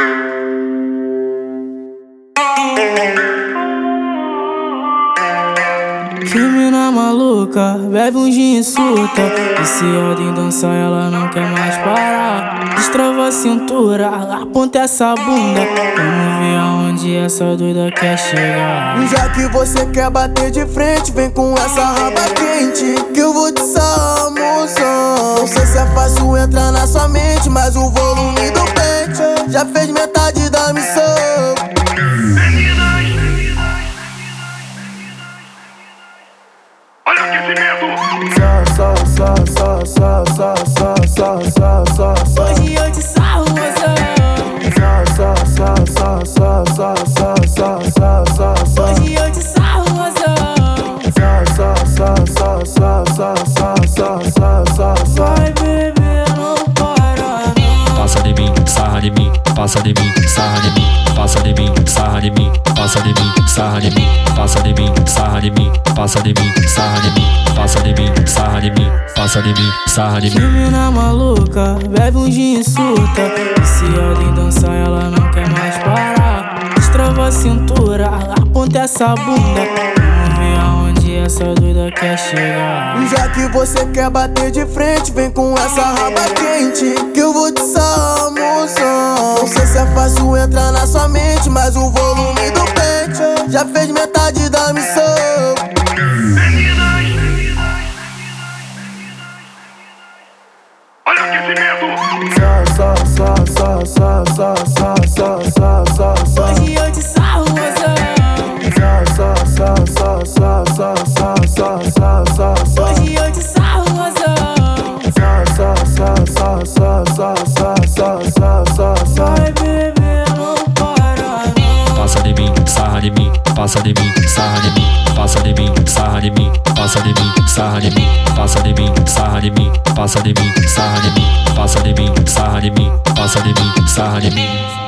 Que mina maluca, bebe um gin e surta. Viciada em dançar, ela não quer mais parar. Destrava a cintura, aponta essa bunda. Vamos ver aonde essa doida quer chegar. Já que você quer bater de frente, vem com essa raba quente, que eu vou te moção. Não sei se é fácil entrar na sua mente, mas o volume do pente já fez metade da missão. Olha o aquecimento! Hoje eu te sarro, mozão. Hoje eu te sarro, mozão. Vai beber, não para não. Passa de mim, sarra de mim, passa de mim, sarra de mim, passa de mim, sarra de mim, passa de mim, sarra de mim, passa de mim, sarra de mim, passa de mim, sarra de mim, passa de mim, sarra de mim, passa de mim, sarra de Que mim. mina maluca, bebe um gin e surta. Viciada em dançar, ela não quer mais parar. Destrava a cintura, aponta essa bunda. Vamos ver aonde essa doida quer chegar. Já que você quer bater de frente, vem com essa raba quente, que eu vou te moção. Não sei se é fácil entrar na sua mente, mas o volume do pente já fez metade da missão. Olha o aquecimento! Hoje eu te sarro, mozão. Hoje eu te sarro, mozão. Vai beber, não para não. Passa de mim, sarra de mim, passa de mim, sarra de mim, passa de mim, sarra de mim, passa de mim, sarra de mim, passa de mim, sarra de mim, passa de mim, sarra de mim, passa de mim, sarra de mim, passa de mim, sarra de mim.